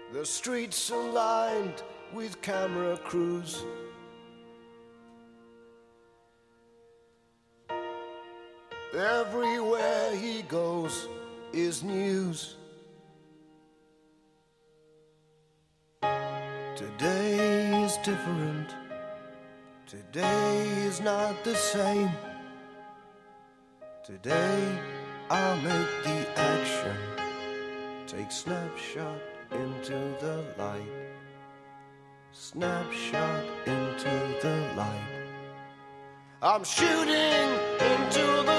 The streets are lined with camera crews. Everywhere he goes is news. Today is different. Today is not the same. Today I'll make the action. Take snapshot into the light. Snapshot into the light. I'm shooting into the